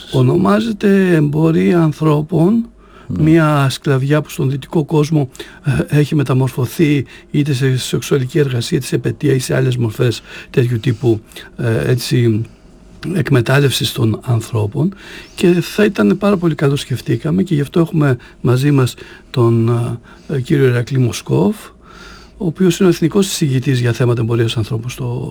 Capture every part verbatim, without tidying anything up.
Ονομάζεται εμπορία ανθρώπων. Ναι. Μια σκλαβιά που στον δυτικό κόσμο ε, έχει μεταμορφωθεί είτε σε σεξουαλική εργασία, είτε σε επαιτία ή σε άλλες μορφές τέτοιου τύπου ε, έτσι, εκμετάλλευσης των ανθρώπων, και θα ήταν πάρα πολύ καλό, σκεφτήκαμε, και γι' αυτό έχουμε μαζί μας τον ε, κύριο Ηρακλή Μοσκόβ, ο οποίος είναι ο εθνικός εισηγητής για θέματα εμπορίας ανθρώπων στο,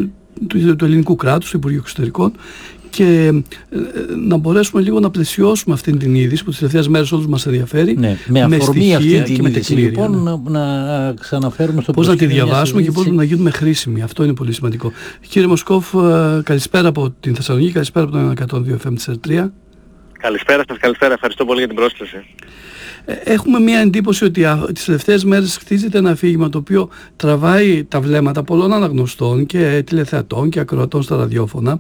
του, του ελληνικού κράτους, του Υπουργείου Εξωτερικών, και ε, να μπορέσουμε λίγο να πλαισιώσουμε αυτή την είδηση που τις τελευταίες μέρες όλους μας ενδιαφέρει, ναι, με αφορμή αυτή την και με είδηση, λοιπόν, ναι. να, να ξαναφέρουμε στο πώς να τη διαβάσουμε και πώς να γίνουμε χρήσιμοι. Αυτό είναι πολύ σημαντικό. Κύριε Μοσκόβ, καλησπέρα από την Θεσσαλονίκη, καλησπέρα από τον εκατόν δύο εφ εμ τρία. Καλησπέρα σας, καλησπέρα. Ευχαριστώ πολύ για την πρόσκληση. Έχουμε μια εντύπωση ότι τις τελευταίες μέρες χτίζεται ένα αφήγημα το οποίο τραβάει τα βλέμματα πολλών αναγνωστών και τηλεθεατών και ακροατών στα ραδιόφωνα,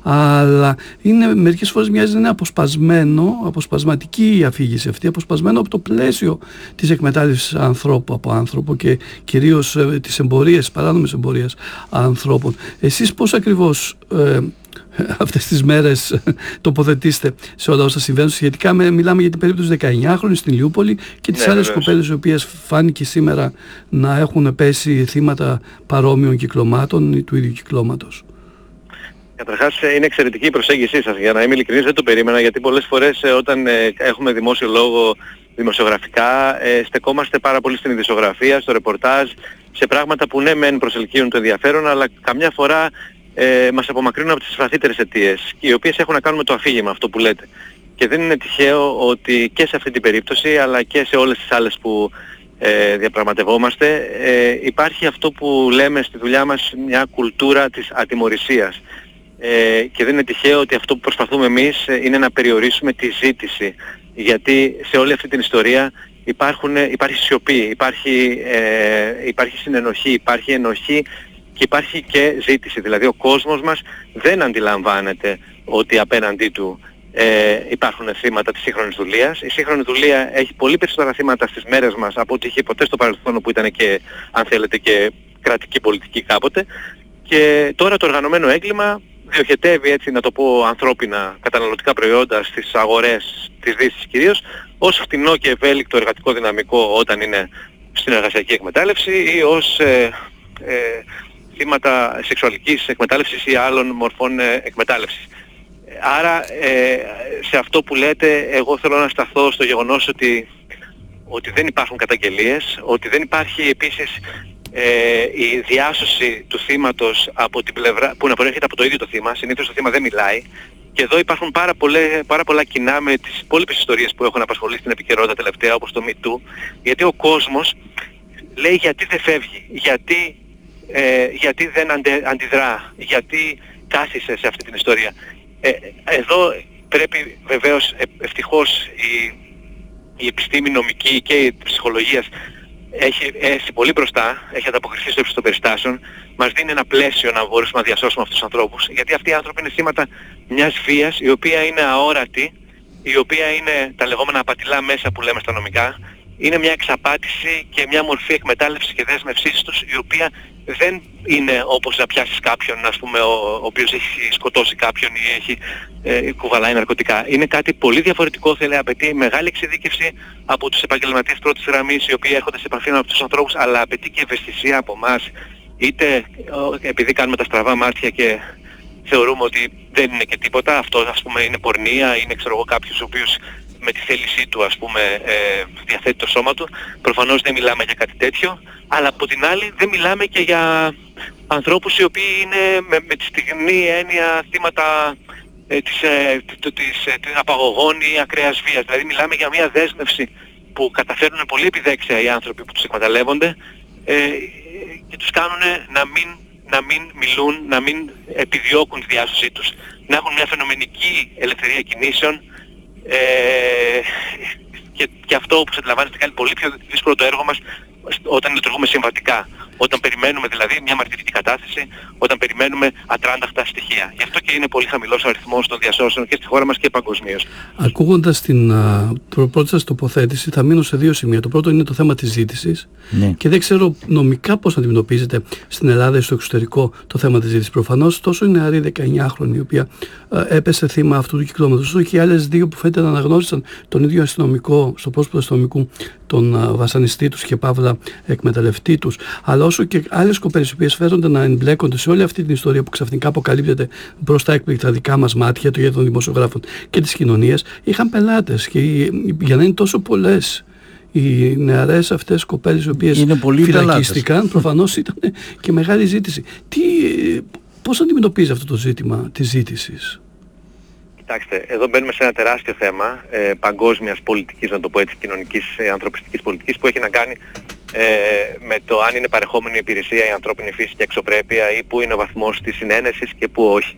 αλλά είναι, μερικές φορές μοιάζει να είναι αποσπασμένο, αποσπασματική η αφήγηση αυτή, αποσπασμένο από το πλαίσιο της εκμετάλλευσης ανθρώπου από άνθρωπο και κυρίως ε, της εμπορίας, παράνομης εμπορίας ανθρώπων. Εσείς πώς ακριβώς ε, αυτές τις μέρες τοποθετήστε σε όλα όσα συμβαίνουν σχετικά με, μιλάμε για την περίπτωση δεκαεννιάχρονης στην Λιούπολη και τις ναι, άλλες κοπέλες οι οποίες φάνηκε σήμερα να έχουν πέσει θύματα παρόμοιων κυκλωμάτων ή του ίδιου κυκλώματος? Καταρχάς είναι εξαιρετική η προσέγγισή σας. Για να είμαι ειλικρινής, δεν το περίμενα, γιατί πολλές φορές όταν ε, έχουμε δημόσιο λόγο δημοσιογραφικά ε, στεκόμαστε πάρα πολύ στην ειδησιογραφία, στο ρεπορτάζ, σε πράγματα που ναι μεν προσελκύουν το ενδιαφέρον, αλλά καμιά φορά Ε, μας απομακρύνουν από τις βαθύτερες αιτίες, οι οποίες έχουν να κάνουν με το αφήγημα, αυτό που λέτε. Και δεν είναι τυχαίο ότι και σε αυτή την περίπτωση, αλλά και σε όλες τις άλλες που ε, διαπραγματευόμαστε, ε, υπάρχει αυτό που λέμε στη δουλειά μας μια κουλτούρα της ατιμωρησίας. Ε, και δεν είναι τυχαίο ότι αυτό που προσπαθούμε εμείς είναι να περιορίσουμε τη ζήτηση. Γιατί σε όλη αυτή την ιστορία υπάρχουν, υπάρχει σιωπή, υπάρχει, ε, υπάρχει συνενοχή, υπάρχει ενοχή, και υπάρχει και ζήτηση. Δηλαδή ο κόσμος μας δεν αντιλαμβάνεται ότι απέναντί του ε, υπάρχουν θύματα της σύγχρονης δουλείας. Η σύγχρονη δουλεία έχει πολύ περισσότερα θύματα στις μέρες μας από ό,τι είχε ποτέ στο παρελθόν, που ήταν και, αν θέλετε, και κρατική πολιτική κάποτε. Και τώρα το οργανωμένο έγκλημα διοχετεύει, έτσι να το πω ανθρώπινα, καταναλωτικά προϊόντα στις αγορές της Δύσης κυρίως, ως φτηνό και ευέλικτο εργατικό δυναμικό όταν είναι στην εργασιακή εκμετάλλευση, ή ως ε, ε, θύματα σεξουαλικής εκμετάλλευσης ή άλλων μορφών εκμετάλλευσης. Άρα ε, σε αυτό που λέτε, εγώ θέλω να σταθώ στο γεγονός ότι, ότι δεν υπάρχουν καταγγελίες, ότι δεν υπάρχει επίσης ε, η διάσωση του θύματος από την πλευρά, που να προέρχεται από το ίδιο το θύμα. Συνήθως το θύμα δεν μιλάει. Και εδώ υπάρχουν πάρα, πολλές, πάρα πολλά κοινά με τις υπόλοιπες ιστορίες που έχουν απασχολήσει στην επικαιρότητα τελευταία, όπως το Me Too, γιατί ο κόσμος λέει γιατί δεν φεύγει, γιατί Ε, γιατί δεν αντε, αντιδρά, γιατί κάθισε σε αυτή την ιστορία. Ε, εδώ πρέπει βεβαίως ε, ευτυχώς η, η επιστήμη νομική και η ψυχολογίας έχει έρθει πολύ μπροστά, έχει ανταποκριθεί στο ύψος των περιστάσεων, μας δίνει ένα πλαίσιο να μπορέσουμε να διασώσουμε αυτούς τους ανθρώπους, γιατί αυτοί οι άνθρωποι είναι θύματα μιας βίας η οποία είναι αόρατη, η οποία είναι τα λεγόμενα απατηλά μέσα που λέμε στα νομικά, είναι μια εξαπάτηση και μια μορφή εκμετάλλευσης και δέσμευσής τους, η οποία δεν είναι όπως να πιάσεις κάποιον, ας πούμε, ο, ο οποίος έχει σκοτώσει κάποιον ή έχει ε, κουβαλάει ναρκωτικά. Είναι κάτι πολύ διαφορετικό, θέλει, απαιτεί μεγάλη εξειδίκευση από τους επαγγελματίες πρώτης γραμμής, οι οποίοι έρχονται σε επαφή με αυτούς τους ανθρώπους, αλλά απαιτεί και ευαισθησία από εμάς, είτε επειδή κάνουμε τα στραβά μάτια και θεωρούμε ότι δεν είναι και τίποτα, αυτό ας πούμε είναι πορνεία, είναι ξέρω εγώ κάποιος ο οποίος με τη θέλησή του ας πούμε ε, διαθέτει το σώμα του. Προφανώς δεν μιλάμε για κάτι τέτοιο, αλλά από την άλλη δεν μιλάμε και για ανθρώπους οι οποίοι είναι με, με τη στιγμή έννοια θύματα ε, της, ε, της, ε, της απαγωγών ή ακραίας βίας. Δηλαδή μιλάμε για μια δέσμευση που καταφέρνουν πολύ επιδέξια οι άνθρωποι που τους εκμεταλλεύονται ε, και τους κάνουν να μην, να μην μιλούν, να μην επιδιώκουν τη διάσωσή τους, να έχουν μια φαινομενική ελευθερία κινήσεων. Ε, και, και αυτό όπως αντιλαμβάνεστε κάνει πολύ πιο δύσκολο το έργο μας όταν λειτουργούμε συμβατικά. όταν περιμένουμε δηλαδή μια μαρτυρική κατάθεση, όταν περιμένουμε ατράνταχτα στοιχεία. Γι' αυτό και είναι πολύ χαμηλός ο αριθμός των διασώσεων και στη χώρα μας και παγκοσμίως. Ακούγοντας την α, πρώτη σας τοποθέτηση, θα μείνω σε δύο σημεία. Το πρώτο είναι το θέμα της ζήτησης, ναι. Και δεν ξέρω νομικά πώς να αντιμετωπίζετε στην Ελλάδα ή στο εξωτερικό το θέμα της ζήτησης. Προφανώς τόσο η νεαρή δεκαεννιάχρονη, η οποία α, έπεσε θύμα αυτού του κυκλώματος, όσο και οι άλλες δύο που φαίνεται να αναγνώρισαν τον ίδιο αστυνομικό, στο πρόσωπο του αστυνομικού, τον α, βασανιστή τους και παύλα εκμεταλλευτή τους, αλλά όσο και άλλες κοπέλες οι οποίες φέρονται να εμπλέκονται σε όλη αυτή την ιστορία που ξαφνικά αποκαλύπτεται μπροστά έκπληκτα δικά μας μάτια, το γέρο των δημοσιογράφων και της κοινωνίας, είχαν πελάτες. Και για να είναι τόσο πολλές οι νεαρές αυτές κοπέλες οι οποίες φυλακίστηκαν, προφανώς ήταν και μεγάλη ζήτηση. Τι, πώς αντιμετωπίζει αυτό το ζήτημα της ζήτησης? Κοιτάξτε, εδώ μπαίνουμε σε ένα τεράστιο θέμα ε, παγκόσμιας πολιτικής, να το πω έτσι, κοινωνικής, ε, ανθρωπιστικής πολιτικής, που έχει να κάνει ε, με το αν είναι παρεχόμενη υπηρεσία η ανθρώπινη φύση και εξωπρέπεια ή πού είναι ο βαθμός της συνένεσης και πού όχι.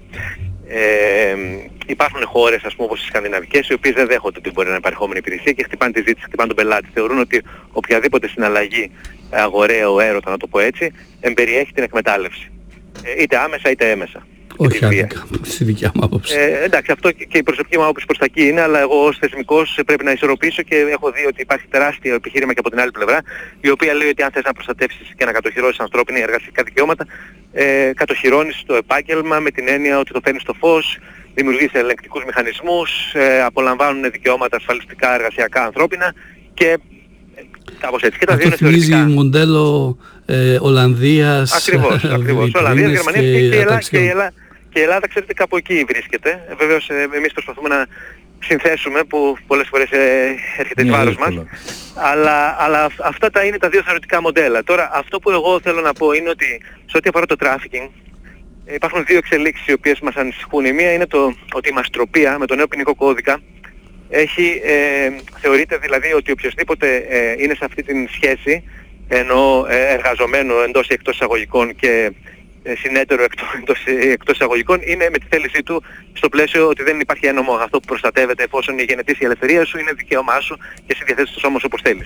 Ε, υπάρχουν χώρες, ας πούμε, όπως οι σκανδιναβικές, οι οποίες δεν δέχονται ότι μπορεί να είναι παρεχόμενη υπηρεσία και χτυπάνε τη ζήτηση, χτυπάνε τον πελάτη. Θεωρούν ότι οποιαδήποτε συναλλαγή αγοραίο έρωτα, να το πω έτσι, εμπεριέχει την εκμετάλλευση. Ε, είτε άμεσα είτε έμεσα. Όχι άδικα, στη δικιά μου άποψη. Ε, εντάξει, αυτό και η προσωπική μου άποψη προς τα εκεί είναι, αλλά εγώ ως θεσμικός πρέπει να ισορροπήσω και έχω δει ότι υπάρχει τεράστιο επιχείρημα και από την άλλη πλευρά, η οποία λέει ότι αν θες να προστατεύσεις και να κατοχυρώσεις ανθρώπινα εργασιακά δικαιώματα, ε, κατοχυρώνεις το επάγγελμα με την έννοια ότι το φέρνεις στο φως, δημιουργείς ελεγκτικούς μηχανισμούς, ε, απολαμβάνουν δικαιώματα ασφαλιστικά, εργασιακά, ανθρώπινα και κάπως έτσι. Και τα δύο είναι θεωρητικά. Αυτό θυμίζει μοντέλο ε, Ολλανδίας, ακριβώς, ακριβώς. Ολλανδίας, Γερμανία και, και, η Ελλάδα, και, η Ελλάδα, και η Ελλάδα, ξέρετε, κάπου εκεί βρίσκεται. Ε, βεβαίως ε, εμείς προσπαθούμε να συνθέσουμε, που πολλές φορές ε, έρχεται εις βάρος μας. Αλλά, αλλά αυτά τα είναι τα δύο θεωρητικά μοντέλα. Τώρα αυτό που εγώ θέλω να πω είναι ότι σε ό,τι αφορά το τράφικινγκ, ε, υπάρχουν δύο εξελίξεις οι οποίες μας ανησυχούν. Η μία είναι το, ότι η μαστροπία με τον νέο ποινικό κώδικα έχει, ε, θεωρείται δηλαδή ότι οποιοσδήποτε ε, είναι σε αυτή την σχέση, ενώ ε, εργαζομένο εντός ή εκτός εισαγωγικών και ε, συνέτερο εκτός, εκτός, εκτός εισαγωγικών, είναι με τη θέλησή του στο πλαίσιο ότι δεν υπάρχει ένομο αυτό που προστατεύεται, εφόσον η γενετής η ελευθερία σου είναι δικαίωμά σου και εσύ διαθέτεις το σώμα σου όπως θέλεις.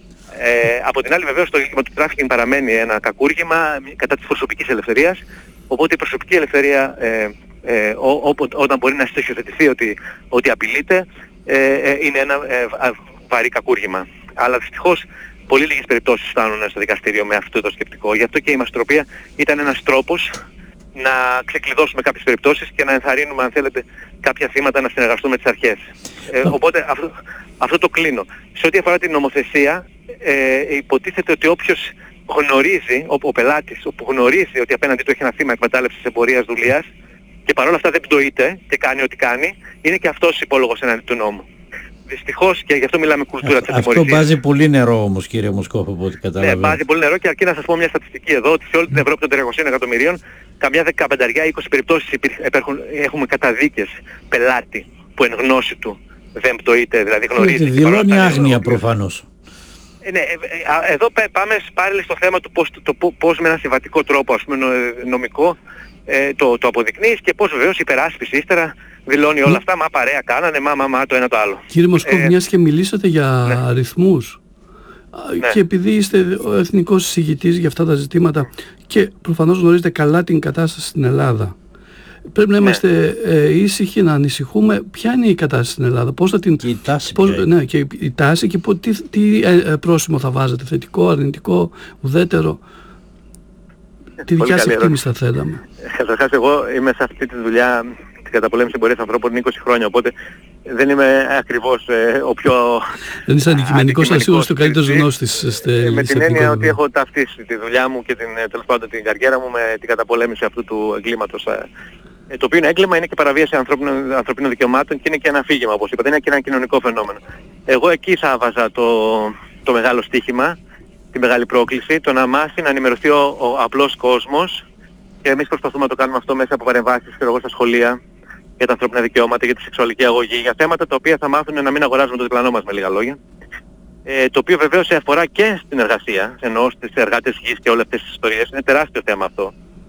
Ε, από την άλλη βεβαίως το έγκλημα του τράφικινγκ παραμένει ένα κακούργημα κατά της προσωπικής ελευθερίας, οπότε η προσωπική ελευθερία ε, ε, ό, ό, όταν μπορεί να στοιχειοθετηθεί ότι, ότι απειλείται, ε, ε, είναι ένα ε, βαρύ κακούργημα. Αλλά δυστυχώς πολύ λίγες περιπτώσεις φτάνουν στο δικαστήριο με αυτό το σκεπτικό. Γι' αυτό και η μαστροπία ήταν ένας τρόπος να ξεκλειδώσουμε κάποιες περιπτώσεις και να ενθαρρύνουμε, αν θέλετε, κάποια θύματα να συνεργαστούν με τις αρχές. Ε, οπότε αυτό, αυτό το κλείνω. Σε ό,τι αφορά την νομοθεσία, ε, υποτίθεται ότι όποιος γνωρίζει, ο, ο πελάτης, που γνωρίζει ότι απέναντι του έχει ένα θύμα εκμετάλλευσης εμπορίας δουλείας και παρόλα αυτά δεν πτωείται και κάνει ό,τι κάνει, είναι και αυτός υπόλογος εναντί του νόμου. Δυστυχώς, και γι' αυτό μιλάμε κουλτούρα της ατιμωρησίας. Αυτό βάζει πολύ νερό όμως, κύριε Μοσκόφ, από ό,τι καταλαβαίνω. Ναι, βάζει πολύ νερό, και αρκεί να σας πω μια στατιστική εδώ, ότι σε όλη την Ευρώπη των τριακοσίων εκατομμυρίων, καμιά δεκαπενταριά είκοσι περιπτώσεις έχουμε καταδίκες πελάτη που εν γνώση του δεν πτωείται, δηλαδή γνωρίζει. Δηλώνει άγνοια προφανώς. Ε, ναι, ε, εδώ πάμε πάλι στο θέμα του πώς, το, το, πώς με ένα συμβατικό τρόπο, ας πούμε, νομικό, ε, το, το αποδεικνύεις, και πώς βεβαίως η υπεράσπιση ύστερα δηλώνει όλα αυτά, μα παρέα κάνανε, μα, μα, μα το ένα το άλλο. Κύριε Μοσκόφ, ε, μιας και μιλήσατε για ναι. αριθμούς, ναι. και επειδή είστε ο εθνικός εισηγητής για αυτά τα ζητήματα και προφανώς γνωρίζετε καλά την κατάσταση στην Ελλάδα, πρέπει να είμαστε ναι. ε, ήσυχοι, να ανησυχούμε ποια είναι η κατάσταση στην Ελλάδα, πώς θα την... Και η τάση, πώς, ναι, και η τάση και πώς, τι, τι ε, ε, πρόσημο θα βάζετε, θετικό, αρνητικό, ουδέτερο. Τη δικιά σας εκτίμηση θα θέλαμε. Καταρχάς, εγώ είμαι σε αυτή τη δουλειά, την καταπολέμηση εμπορίας ανθρώπων, είκοσι χρόνια, οπότε δεν είμαι ακριβώς ε, ο πιο... Δεν είσαι αντικειμενικός, αλλά σίγουρα ο καλύτερος γνώστης. Ε, με την έννοια ότι έχω ταυτίσει τη δουλειά μου και την, τέλος πάντων, την καριέρα μου με την καταπολέμηση αυτού του εγκλήματος. Ε, το οποίο είναι έγκλημα, είναι και παραβίαση ανθρωπίνων, ανθρωπίνων δικαιωμάτων και είναι και ένα αφήγημα, όπως είπατε, είναι και ένα κοινωνικό φαινόμενο. Εγώ εκεί θα βάζα το, το μεγάλο στοίχημα, τη μεγάλη πρόκληση, το να μάθει να ενημερωθεί ο, ο απλός κόσμος, και εμείς προσπαθούμε να το κάνουμε αυτό μέσα από παρεμβάσεις και εγώ στα σχολεία για τα ανθρώπινα δικαιώματα, για τη σεξουαλική αγωγή, για θέματα τα οποία θα μάθουν να μην αγοράζουμε το διπλανό μας, με λίγα λόγια. Ε, το οποίο βεβαίως αφορά και στην εργασία, ενώ στις εργάτες γης και όλες αυτές τις ιστορίες, είναι τεράστιο θέμα αυτό.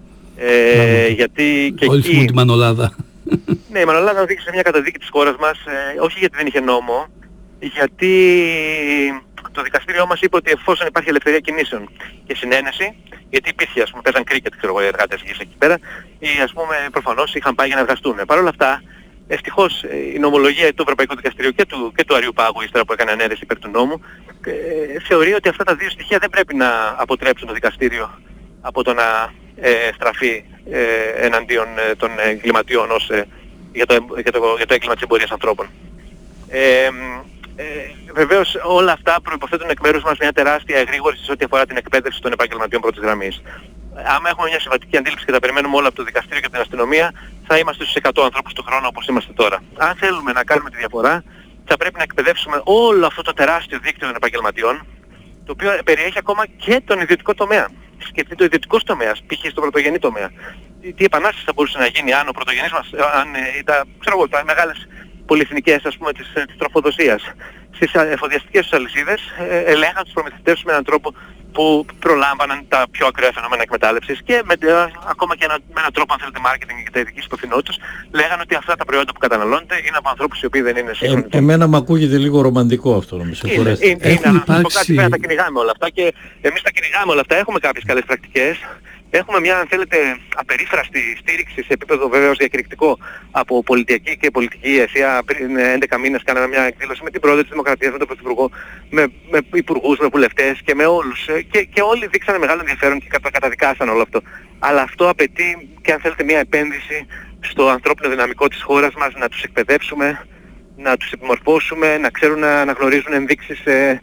Ε, γιατί και όλοι εκεί... θυμούν τη Μανολάδα. Ναι, η Μανολάδα οδήγησε σε μια καταδίκη της χώρας μας, ε, όχι γιατί δεν είχε νόμο, γιατί το δικαστήριό μας είπε ότι εφόσον υπάρχει ελευθερία κινήσεων και συνένεση, γιατί υπήρχε, ας πούμε, παίζαν κρίκετ, ξέρω εγώ, οι εργάτες γης εκεί πέρα, ή ας πούμε προφανώς είχαν πάει για να εργαστούν. Παρ' όλα αυτά, ευτυχώς η νομολογία του Ευρωπαϊκού Δικαστηρίου και του, και του Αριουπάγου, ύστερα που έκανε ανέρεση υπέρ του νόμου, ε, θεωρεί ότι αυτά τα δύο στοιχεία δεν πρέπει να αποτρέψουν το δικαστήριο από το να ε, στραφεί ε, εναντίον ε, των εγκληματιών ως, ε, για, το, για, το, για το έγκλημα της εμπορίας ανθρώπων. Ε, Ε, βεβαίως όλα αυτά προϋποθέτουν εκ μέρους μας μια τεράστια εγρήγορση σε ό,τι αφορά την εκπαίδευση των επαγγελματιών πρώτης γραμμής. Άμα έχουμε μια συμβατική αντίληψη και τα περιμένουμε όλα από το δικαστήριο και την αστυνομία, θα είμαστε στους εκατό ανθρώπους του χρόνου όπως είμαστε τώρα. Αν θέλουμε να κάνουμε τη διαφορά, θα πρέπει να εκπαιδεύσουμε όλο αυτό το τεράστιο δίκτυο των επαγγελματιών, το οποίο περιέχει ακόμα και τον ιδιωτικό τομέα. Σκεφτείτε το ιδιωτικός τομέας, π.χ. στον πρωτογενή τομέα. Τι, τι επανάσταση θα μπορούσε να γίνει αν ο πρωτογενής μας, αν ε, τα, ξέρω εγώ, τα μεγάλες πολυεθνικές, ας πούμε, της, της τροφοδοσίας στις εφοδιαστικές τους αλυσίδες ε, ελέγχαν τους προμηθευτές με έναν τρόπο που προλάμβαναν τα πιο ακραία φαινόμενα εκμετάλλευσης και με, ε, ακόμα και ένα, με έναν τρόπο, αν θέλετε, marketing και τα ειδική στο φθηνό τους, λέγανε ότι αυτά τα προϊόντα που καταναλώνονται είναι από ανθρώπους οι οποίοι δεν είναι σύγχρονοι. Ε, εμένα μου ακούγεται λίγο ρομαντικό αυτό, νομίζω. Είναι, είναι, είναι, είναι, να σας πω κάτι, πρέπει να τα κυνηγάμε όλα αυτά και εμείς τα κυνηγάμε όλα αυτά, έχουμε κάποιες καλές πρακτικές. Έχουμε μια, αν θέλετε, απερίφραστη στήριξη σε επίπεδο βεβαίως διακηρυκτικό από πολιτική και πολιτική ηγεσία. Πριν έντεκα μήνες κάναμε μια εκδήλωση με την πρόεδρο της Δημοκρατίας, με τον Πρωθυπουργό, με, με υπουργούς, με βουλευτές και με όλους. Και, και όλοι δείξανε μεγάλο ενδιαφέρον και κατα, καταδικάσαν όλο αυτό. Αλλά αυτό απαιτεί και, αν θέλετε, μια επένδυση στο ανθρώπινο δυναμικό της χώρας μας, να τους εκπαιδεύσουμε, να τους επιμορφώσουμε, να ξέρουν να αναγνωρίζουν ενδείξεις ε,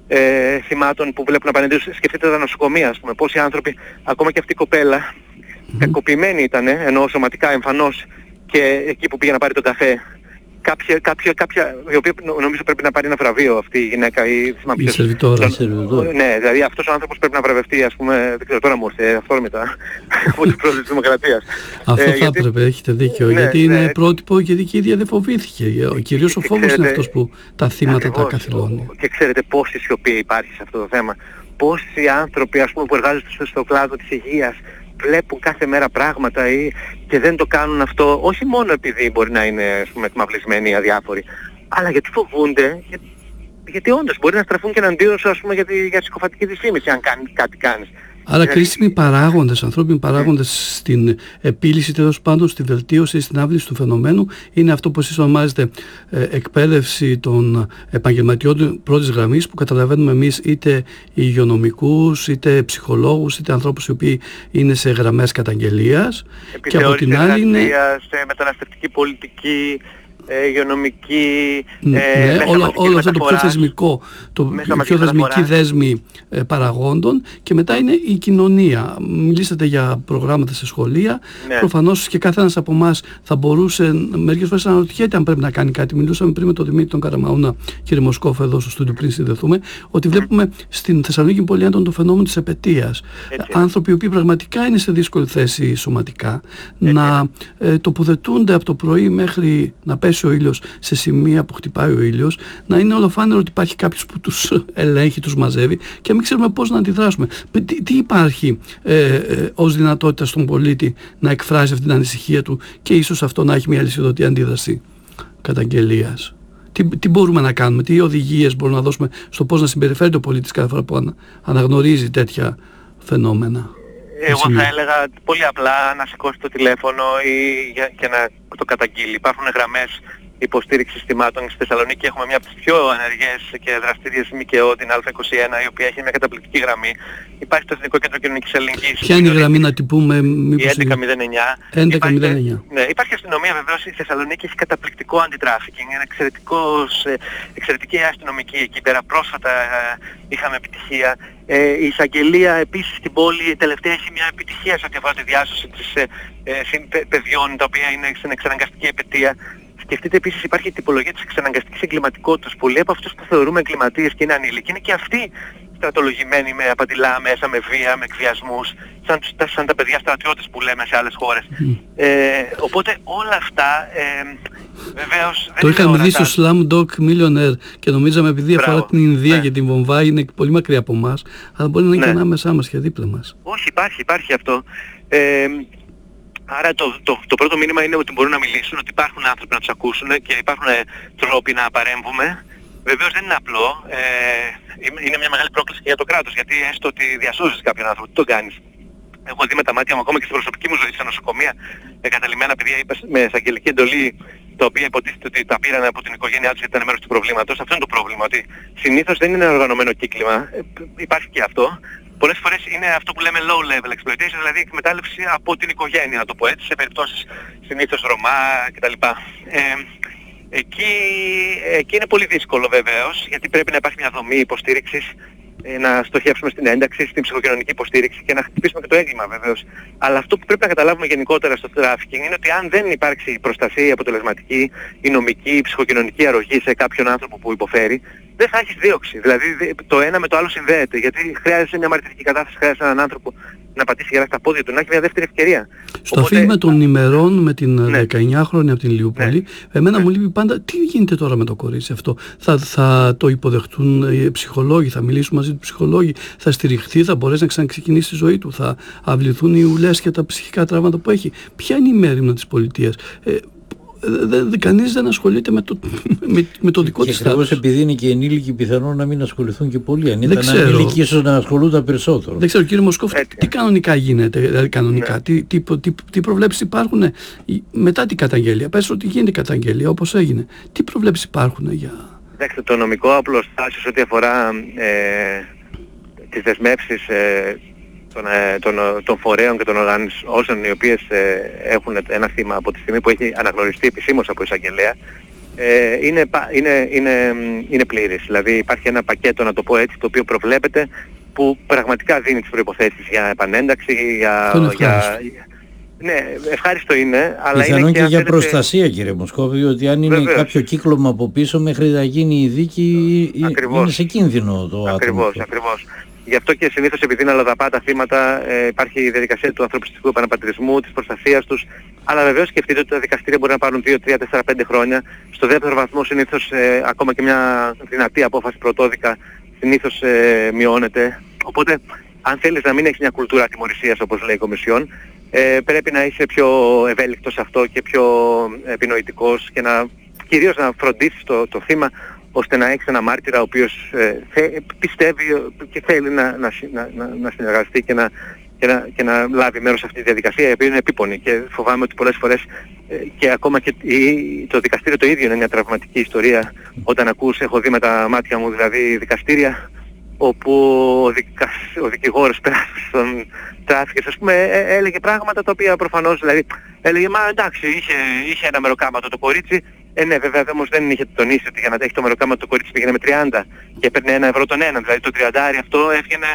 Ε, θυμάτων που βλέπουν απέναντι. Σκεφτείτε τα νοσοκομεία, ας πούμε, πόσοι άνθρωποι, ακόμα και αυτή η κοπέλα, mm-hmm. κακοποιημένη ήταν, ενώ σωματικά εμφανώς, και εκεί που πήγε να πάρει τον καφέ, κάποια, κάποια, κάποια, η οποία νομίζω πρέπει να πάρει ένα βραβείο αυτή η γυναίκα, ή θυμάμαι η σερβιτόρα. Ναι, δηλαδή αυτός ο άνθρωπος πρέπει να βραβευτεί, ας πούμε, δεν ξέρω, τώρα μου ήρθε αυθόρμητα από την πρόεδρο της Δημοκρατίας. Αυτό ε, θα γιατί... έπρεπε, έχετε δίκιο, ναι, γιατί ναι, είναι ναι. πρότυπο, γιατί και η ίδια δεν φοβήθηκε. Κυρίως ο φόβος ξέρετε, είναι αυτός που τα θύματα ακριβώς, τα καθυλώνει. Και ξέρετε πόση σιωπή υπάρχει σε αυτό το θέμα. Πόσοι άνθρωποι, ας πούμε, που εργάζονται στο, στο κλάδο της υγείας βλέπουν κάθε μέρα πράγματα ή, και δεν το κάνουν αυτό, όχι μόνο επειδή μπορεί να είναι, ας πούμε, εκμαυλισμένοι ή αδιάφοροι, αλλά γιατί φοβούνται, για, γιατί όντως μπορεί να στραφούν και εναντίον σου, ας πούμε, για, τη, για συκοφαντική δυσφήμιση αν κάνει, κάτι κάνεις. Άρα δηλαδή... κρίσιμοι παράγοντες, ανθρώπινοι παράγοντες mm. στην επίλυση, τέλος πάντων στη βελτίωση, στην άβληση του φαινομένου, είναι αυτό που εσείς ονομάζετε ε, εκπαίδευση των επαγγελματιών πρώτης γραμμής, που καταλαβαίνουμε εμείς είτε υγειονομικούς, είτε ψυχολόγους, είτε ανθρώπους οι οποίοι είναι σε γραμμές καταγγελίας. Και από την άλλη είναι... σε μεταναστευτική πολιτική, ε, υγειονομική, ναι, ε, ναι, όλο, όλο αυτό το πιο θεσμικό, το πιο θεσμική δέσμη ε, παραγόντων, και μετά είναι η κοινωνία. Μιλήσατε για προγράμματα σε σχολεία, ναι. Προφανώς και κάθε ένας από εμάς θα μπορούσε μερικές φορές να αναρωτιέται αν πρέπει να κάνει κάτι. Μιλούσαμε πριν με τον Δημήτρη τον Καραμαούνα, κύριε Μοσκόφ, εδώ στο στούντιο πριν συνδεθούμε, ότι βλέπουμε στην Θεσσαλονίκη πολύ έντονο το φαινόμενο της επετείας. Άνθρωποι οι οποίοι πραγματικά είναι σε δύσκολη θέση σωματικά, έτσι, να ε, τοποθετούνται από το πρωί μέχρι να πέσει ο ήλιος σε σημεία που χτυπάει ο ήλιος, να είναι ολοφάνερο ότι υπάρχει κάποιος που τους ελέγχει, τους μαζεύει, και μην ξέρουμε πώς να αντιδράσουμε. Τι, τι υπάρχει ε, ε, ως δυνατότητα στον πολίτη να εκφράσει αυτή την ανησυχία του και ίσως αυτό να έχει μια αλυσιδωτή αντίδραση καταγγελίας. Τι, τι μπορούμε να κάνουμε, τι οδηγίες μπορούμε να δώσουμε στο πώς να συμπεριφέρεται ο πολίτης κάθε φορά που ανα, αναγνωρίζει τέτοια φαινόμενα. Εγώ θα έλεγα πολύ απλά να σηκώσει το τηλέφωνο ή για, και να το καταγγείλει. Υπάρχουν γραμμές υποστήριξης θυμάτων. Στη Θεσσαλονίκη έχουμε μια από τις πιο ενεργές και δραστήριες ΜΚΟ, την Α είκοσι ένα, η οποία έχει μια καταπληκτική γραμμή. Υπάρχει το Εθνικό Κέντρο Κοινωνικής Αλληλεγγύης. Ποια είναι η γραμμή, να την πούμε? Η έντεκα μηδέν εννιά. έντεκα μηδέν εννιά. Ναι, υπάρχει αστυνομία βεβαίως. Η Θεσσαλονίκη έχει καταπληκτικό αντιτράφικινγκ. Είναι εξαιρετικός, εξαιρετική αστυνομική εκεί πέρα. Πρόσφατα είχαμε επιτυχία. Ε, η εισαγγελία επίσης στην πόλη τελευταία έχει μια επιτυχία σε ό,τι αφορά τη διάσωση της ε, ε, παιδιών, τα οποία είναι στην εξαναγκαστική επαιτία. Σκεφτείτε επίσης, υπάρχει η τυπολογία της εξαναγκαστικής εγκληματικότητας. Πολλοί από αυτούς που θεωρούμε εγκληματίες και είναι ανήλικοι είναι και αυτοί στρατολογημένοι με απατηλά μέσα, με βία, με εκβιασμούς, σαν, σαν τα παιδιά στρατιώτες που λέμε σε άλλες χώρες. Mm. Ε, οπότε όλα αυτά ε, βεβαίως... Το είχαμε δει στο Slumdog Millionaire και νομίζαμε, επειδή αφορά την Ινδία, ναι, και την Βομβάη, είναι πολύ μακριά από εμάς, αλλά μπορεί να είναι, ναι, και ανάμεσά μας και δίπλα μας. Όχι, υπάρχει, υπάρχει αυτό. Ε, Άρα το, το, το πρώτο μήνυμα είναι ότι μπορούν να μιλήσουν, ότι υπάρχουν άνθρωποι να τους ακούσουν και υπάρχουν τρόποι να παρέμβουμε. Βεβαίως δεν είναι απλό. Ε, είναι μια μεγάλη πρόκληση και για το κράτος, γιατί έστω ότι διασώζεις κάποιον άνθρωπο, τι τον κάνεις. Έχω δει με τα μάτια μου ακόμα και στην προσωπική μου ζωή σε νοσοκομεία εγκαταλειμμένα παιδιά με εισαγγελική εντολή, τα οποία υποτίθεται ότι τα πήραν από την οικογένειά τους γιατί ήταν μέρος του προβλήματος. Αυτό είναι το πρόβλημα, ότι συνήθως δεν είναι ένα οργανωμένο κύκλημα. Ε, υπάρχει και αυτό. Πολλές φορές είναι αυτό που λέμε low level exploitation, δηλαδή εκμετάλλευση από την οικογένεια, να το πω έτσι, σε περιπτώσεις συνήθως Ρωμά κτλ. Ε, εκεί, εκεί είναι πολύ δύσκολο βεβαίως, γιατί πρέπει να υπάρχει μια δομή υποστήριξης, να στοχεύσουμε στην ένταξη, στην ψυχοκοινωνική υποστήριξη και να χτυπήσουμε και το έγκλημα βεβαίως. Αλλά αυτό που πρέπει να καταλάβουμε γενικότερα στο τράφικινγκ είναι ότι αν δεν υπάρξει προστασία, η αποτελεσματική, η νομική, η ψυχοκοινωνική αρρωγή σε κάποιον άνθρωπο που υποφέρει, δεν θα έχεις δίωξη. Δηλαδή το ένα με το άλλο συνδέεται. Γιατί χρειάζεσαι μια μαρτυρική κατάσταση, χρειάζεται έναν άνθρωπο να πατήσει γερά στα πόδια του, να έχει μια δεύτερη ευκαιρία. Στο Οπότε... αφήγημα των ημερών με την ναι. δεκαεννιάχρονη από την Λιούπολη, ναι. εμένα ναι. μου λείπει πάντα τι γίνεται τώρα με το κορίτσι αυτό. Θα, θα το υποδεχτούν οι ψυχολόγοι, θα μιλήσουν μαζί του ψυχολόγοι, θα στηριχθεί, θα μπορέσει να ξαναξεκινήσει τη ζωή του, θα αυληθούν οι ουλές και τα ψυχικά τραύματα που έχει. Ποια είναι η μέριμνα της πολιτείας. Ε, Δε, δε, κανείς δεν ασχολείται με το, με, με το δικό της στάτους. Και επειδή είναι και ενήλικοι πιθανόν να μην ασχοληθούν και πολύ. Αν ήταν ανήλικοι ίσως να ασχολούνται περισσότερο. Δεν ξέρω κύριε Μοσκόφ, τι κανονικά γίνεται, δηλαδή κανονικά, ναι. τι, τι, τι, τι προβλέψεις υπάρχουν μετά την καταγγελία. Πες ότι γίνεται καταγγελία όπως έγινε. Τι προβλέψεις υπάρχουν για... Εντάξει, το νομικό απλοστάσιο ό,τι αφορά ε, τις δεσμεύσεις ε, Των, των, των φορέων και των οργανώσεων οι οποίες ε, έχουν ένα θύμα από τη στιγμή που έχει αναγνωριστεί επισήμως από εισαγγελέα ε, είναι, είναι, είναι, είναι πλήρης. Δηλαδή υπάρχει ένα πακέτο, να το πω έτσι, το οποίο προβλέπεται που πραγματικά δίνει τις προϋποθέσεις για επανένταξη, για... για ναι, ευχάριστο είναι, αλλά πιθανόν είναι και, και για θέλετε... προστασία κύριε Μοσκόβη, ότι αν είναι Βεβαίως. κάποιο κύκλωμα από πίσω μέχρι να γίνει η δίκη Ακριβώς. είναι σε κίνδυνο το ακριβώς, άτομο. Ακριβώς. Γι' αυτό και συνήθως επειδή είναι αλλοδαπά τα θύματα ε, υπάρχει η διαδικασία του ανθρωπιστικού επαναπατρισμού, της προστασίας τους. Αλλά βεβαίως σκεφτείτε ότι τα δικαστήρια μπορεί να πάρουν δύο, τρία, τέσσερα, πέντε χρόνια. Στο δεύτερο βαθμό συνήθως ε, ακόμα και μια δυνατή απόφαση πρωτόδικα συνήθως ε, μειώνεται. Οπότε αν θέλεις να μην έχεις μια κουλτούρα ατιμωρησίας όπως λέει η Κομισιόν, ε, πρέπει να είσαι πιο ευέλικτος σε αυτό και πιο επινοητικός και να, κυρίως να φροντίσεις το, το θύμα ώστε να έχεις ένα μάρτυρα ο οποίος ε, θε, πιστεύει και θέλει να, να, να, να συνεργαστεί και να, και, να, και να λάβει μέρος σε αυτή τη διαδικασία, η οποία είναι επίπονη και φοβάμαι ότι πολλές φορές ε, και ακόμα και η, το δικαστήριο το ίδιο είναι μια τραυματική ιστορία όταν ακούς, έχω δει με τα μάτια μου δηλαδή δικαστήρια όπου ο, δικα, ο δικηγόρος πέρασε στον τράφικερ, ας πούμε, ε, έλεγε πράγματα τα οποία προφανώς, δηλαδή, έλεγε μα εντάξει, είχε, είχε ένα μεροκάματο το κορίτσι, ε ναι βέβαια όμως δεν είχε τονίσει ότι για να έχει το μεροκάματο το κορίτσι πήγαινε με τριάντα και έπαιρνε ένα ευρώ τον έναν, δηλαδή το τριαντάρι αυτό έβγαινε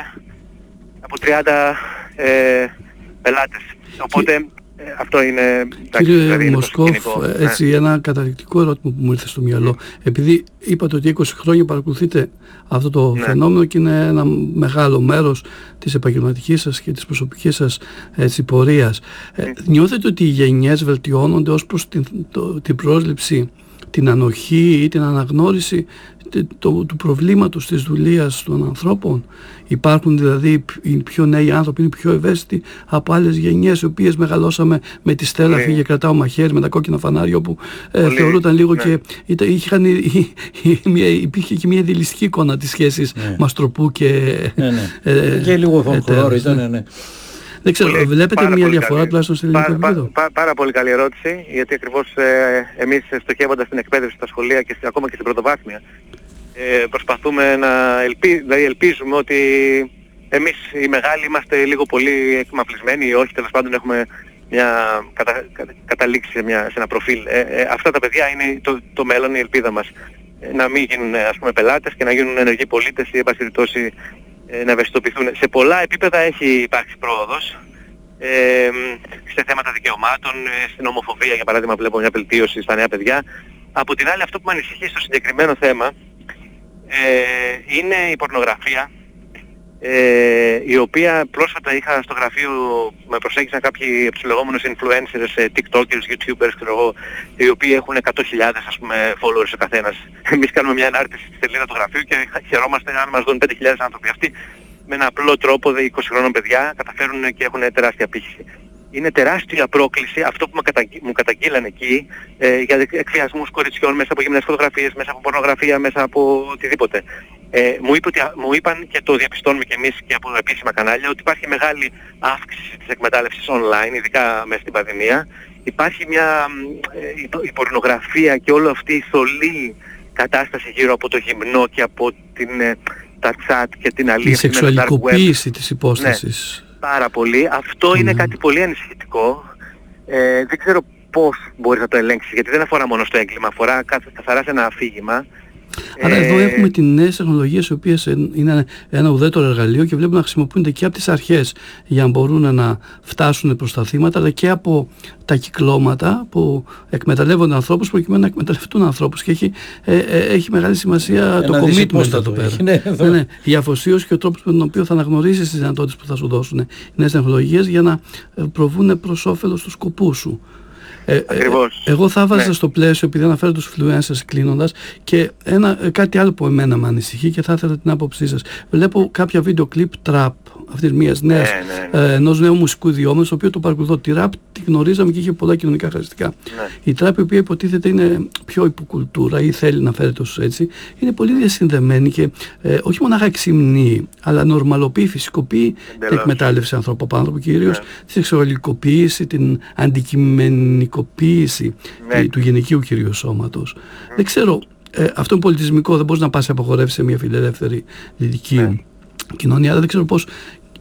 από τριάντα ε, πελάτες. Οπότε ε, αυτό είναι... Κύριε δηλαδή, Μοσκόφ, έτσι ναι. ένα καταληκτικό ερώτημα που μου ήρθε στο μυαλό. Mm. Επειδή είπατε ότι είκοσι χρόνια παρακολουθείτε αυτό το ναι. φαινόμενο και είναι ένα μεγάλο μέρος της επαγγελματικής σας και της προσωπικής σας έτσι, πορείας. Mm. Ε, νιώθετε ότι οι γενιές βελτιώνονται ως προς την, το, την πρόσληψη, την ανοχή ή την αναγνώριση το, του προβλήματος της δουλείας των ανθρώπων? Υπάρχουν δηλαδή οι πιο νέοι άνθρωποι, είναι πιο ευαίσθητοι από άλλες γενιές οι οποίες μεγαλώσαμε με τη στέλα ναι. φύγε κρατάω μαχαίρι με τα κόκκινα φανάρια όπου ε, θεωρούταν λίγο ναι. και ήταν, είχαν, εί, εί, μια, υπήρχε και μια ιδεαλιστική εικόνα της σχέσης ναι. Μαστροπού και ναι, ναι. Ε, και λίγο φωνχωρό ήταν ναι. ναι. Δεν ξέρω, πολύ, βλέπετε μια διαφορά τουλάχιστον σε ελληνικό επίπεδο? Πάρα, πάρα πολύ καλή ερώτηση, γιατί ακριβώς ε, εμείς στοχεύοντας την εκπαίδευση στα σχολεία και ακόμα και στην πρωτοβάθμια ε, προσπαθούμε να ελπί, δηλαδή ελπίζουμε ότι εμείς οι μεγάλοι είμαστε λίγο πολύ εκμαπλισμένοι ή όχι, τέλος πάντων έχουμε μια κατα, κατα, καταλήξει σε, μια, σε ένα προφίλ. Ε, ε, αυτά τα παιδιά είναι το, το μέλλον, η ελπίδα μας. Ε, να μην γίνουν ας πούμε πελάτες και να γίνουν ενεργοί πολίτες ή εν πάση περιπτώσει να ευαισθητοποιηθούν. Σε πολλά επίπεδα έχει υπάρξει πρόοδος ε, σε θέματα δικαιωμάτων, στην ομοφοβία για παράδειγμα βλέπω μια βελτίωση στα νέα παιδιά. Από την άλλη αυτό που με ανησυχεί στο συγκεκριμένο θέμα ε, είναι η πορνογραφία ε, η οποία πρόσφατα είχα στο γραφείο, με προσέγγισαν κάποιοι από τους λεγόμενους influencers, tiktokers, youtubers ξέρω, οι οποίοι έχουν εκατό χιλιάδες ας πούμε followers ο καθένας. Εμείς κάνουμε μια ανάρτηση στη σελίδα του γραφείου και χαιρόμαστε αν μας δουν πέντε χιλιάδες άνθρωποι. Αυτοί με ένα απλό τρόπο, είκοσι χρόνων παιδιά, καταφέρουν και έχουν τεράστια πύχηση. είναι τεράστια πρόκληση αυτό που μου καταγγείλαν εκεί ε, για εκβιασμούς κοριτσιών μέσα από γυμνές φωτογραφίες, μέσα από πορνογραφία, μέσα από οτιδήποτε. Ε, μου, είπε ότι, μου είπαν και το διαπιστώνουμε και εμείς και από επίσημα κανάλια ότι υπάρχει μεγάλη αύξηση της εκμετάλλευσης online, ειδικά μέσα στην πανδημία. Υπάρχει μια ε, η, η πορνογραφία και όλη αυτή η θολή κατάσταση γύρω από το γυμνό και από την, ε, τα chat και την αλήθεια. Η σεξουαλικοποίηση της υπόστασης. Ναι, πάρα πολύ. Αυτό mm. είναι κάτι πολύ ανησυχητικό. Ε, δεν ξέρω πώς μπορείς να το ελέγξεις, γιατί δεν αφορά μόνο στο έγκλημα, αφορά καθαρά σε ένα αφήγημα. Άρα ε, εδώ έχουμε τις νέες τεχνολογίες, οι οποίες είναι ένα ουδέτερο εργαλείο και βλέπουμε να χρησιμοποιούνται και από τις αρχές για να μπορούν να φτάσουν προς τα θύματα, αλλά και από τα κυκλώματα που εκμεταλλεύονται ανθρώπους προκειμένου να εκμεταλλευτούν ανθρώπους. Και έχει, ε, ε, έχει μεγάλη σημασία ένα το commitment εδώ πέρα. Ναι, ναι, ναι, η αφοσίωση και ο τρόπος με τον οποίο θα αναγνωρίσεις τις δυνατότητες που θα σου δώσουν οι νέες τεχνολογίες για να προβούν προς όφελος του σκοπού σου. Ε, ε, εγώ θα βάζα ναι. στο πλαίσιο, επειδή αναφέρω τους influencers κλείνοντας, και ένα, κάτι άλλο που εμένα με ανησυχεί και θα ήθελα την άποψή σας. Βλέπω κάποια βίντεο κλιπ trap αυτής μιας νέας, ναι, ναι, ναι. Ε, ενός νέου μουσικού ιδιώματος, το οποίο το παρακολουθώ. Τη rap τη γνωρίζαμε και είχε πολλά κοινωνικά χαρακτηριστικά. Ναι. Η trap, η οποία υποτίθεται είναι πιο υποκουλτούρα ή θέλει να φέρεται ως έτσι, είναι πολύ διασυνδεμένη και ε, όχι μονάχα εξυμνεί, αλλά νορμαλοποιεί, φυσικοποιεί την εκμετάλλευση ανθρώπου από άνθρωπο, κυρίως ναι. τη σεξουαλικοποίηση, την αντικειμενικοποίηση ναι. του γυναικείου κυρίως σώματος. Mm. Δεν ξέρω, ε, αυτό είναι πολιτισμικό, δεν μπορείς να πας απαγορεύσει σε μια φιλελεύθερη δυτική ναι. κοινωνία, αλλά δεν ξέρω πώς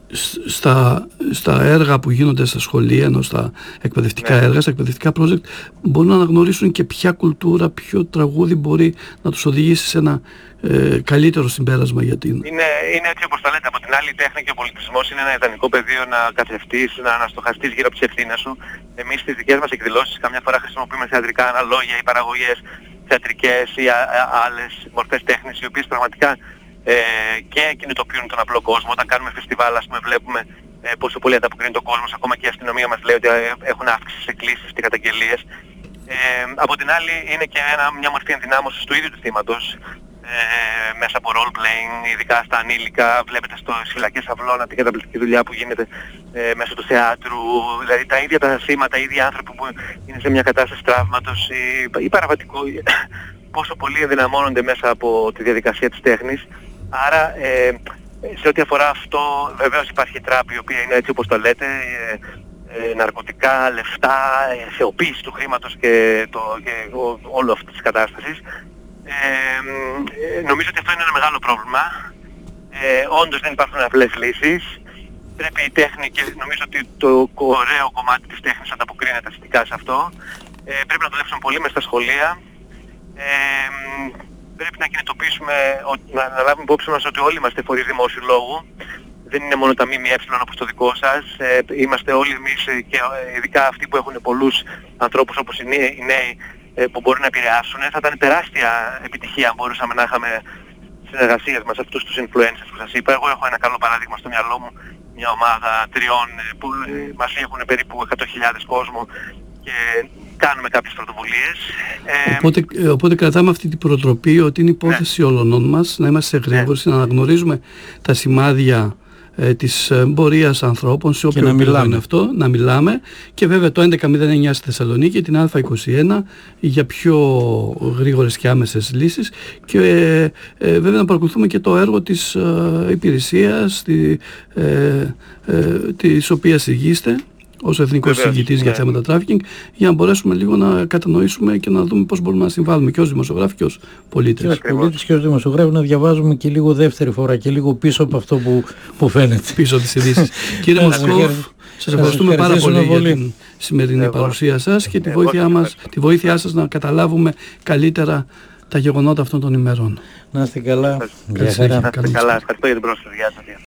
στα, στα έργα που γίνονται στα σχολεία, ενώ στα εκπαιδευτικά ναι. έργα, στα εκπαιδευτικά project, μπορούν να αναγνωρίσουν και ποια κουλτούρα, ποιο τραγούδι μπορεί να τους οδηγήσει σε ένα ε, καλύτερο συμπέρασμα για την... Είναι, είναι έτσι όπως τα λέτε. Από την άλλη, η τέχνη και ο πολιτισμός είναι ένα ιδανικό πεδίο να καθευτείς, να αναστοχαστείς γύρω από τις ευθύνες σου. Εμείς στις δικές μας εκδηλώσεις καμιά φορά χρησιμοποιούμε θεατρικά αναλόγια ή παραγωγές θεατρικές ή α, α, άλλες μορφές τέχνης, οι οποίες πραγματικά Ε, και κινητοποιούν τον απλό κόσμο. Όταν κάνουμε φεστιβάλ, ας πούμε, βλέπουμε ε, πόσο πολύ ανταποκρίνει τον κόσμος. Ακόμα και η αστυνομία μας λέει ότι ε, έχουν αύξηση σε κλήσεις και καταγγελίες. Ε, από την άλλη, είναι και ένα, μια μορφή ενδυνάμωσης του ίδιου του θύματος. Ε, μέσα από role-playing, ειδικά στα ανήλικα, βλέπετε στις φυλακές Αυλώνα την καταπληκτική δουλειά που γίνεται ε, μέσω του θεάτρου. Δηλαδή τα ίδια τα θύματα, οι ίδιοι άνθρωποι που είναι σε μια κατάσταση τραύματος ή, ή παραβατικό, πόσο πολύ ενδυναμώνονται μέσα από τη διαδικασία της τέχνης. Άρα, ε, σε ό,τι αφορά αυτό, βεβαίως υπάρχει η τράπη, η οποία είναι έτσι όπως το λέτε, ε, ε, ναρκωτικά, λεφτά, ε, θεοποίηση του χρήματος και, το, και ο, όλο αυτής της κατάστασης. Ε, ε, νομίζω ότι αυτό είναι ένα μεγάλο πρόβλημα. Ε, όντως δεν υπάρχουν απλές λύσεις. Πρέπει η τέχνη, και νομίζω ότι το ωραίο κομμάτι της τέχνης ανταποκρίνεται αστικά σε αυτό. Ε, πρέπει να δουλέψουμε πολύ μες στα σχολεία. Ε, πρέπει να κινητοποιήσουμε, να, να λάβουμε υπόψη μας ότι όλοι είμαστε φορείς δημόσιου λόγου. Δεν είναι μόνο τα ΜΜΕ όπως το δικό σας. Ε, είμαστε όλοι εμείς και ειδικά αυτοί που έχουν πολλούς ανθρώπους όπως οι νέοι, οι νέοι ε, που μπορούν να επηρεάσουν. Θα ήταν τεράστια επιτυχία αν μπορούσαμε να είχαμε συνεργασίες μας αυτούς τους influencers που σας είπα. Εγώ έχω ένα καλό παράδειγμα στο μυαλό μου. Μια ομάδα τριών που ε, μας έχουν περίπου εκατό χιλιάδες κόσμο και κάνουμε κάποιες πρωτοβουλίες. Ε, οπότε, οπότε κρατάμε αυτή την προτροπή ότι είναι υπόθεση ναι. όλων μας να είμαστε σε γρήγορση, ναι. να αναγνωρίζουμε τα σημάδια ε, της εμπορίας ανθρώπων σε όποιο επίπεδο είναι αυτό, να μιλάμε, και βέβαια το έντεκα μηδέν εννιά στη Θεσσαλονίκη, την Α είκοσι ένα για πιο γρήγορες και άμεσες λύσεις, και ε, ε, βέβαια να παρακολουθούμε και το έργο της ε, υπηρεσίας τη, ε, ε, της οποίας ηγείστε ως εθνικός συγγητής ναι. για θέματα τράφικινγκ, για να μπορέσουμε λίγο να κατανοήσουμε και να δούμε πώς μπορούμε να συμβάλλουμε και ως δημοσιογράφοι και ως πολίτες. Και ως πολίτες και ως δημοσιογράφοι να διαβάζουμε και λίγο δεύτερη φορά και λίγο πίσω από αυτό που, που φαίνεται. Πίσω από τις ειδήσεις. Κύριε Μοσκόφ, σας ευχαριστούμε πάρα πολύ, πολύ για την σημερινή Εγώ. παρουσία σας και τη βοήθειά, μας, τη βοήθειά σας να καταλάβουμε καλύτερα τα γεγονότα αυτών των ημερών. Να είστε καλά. Να είστε καλά. Ευχαριστώ για την πρόσκληση.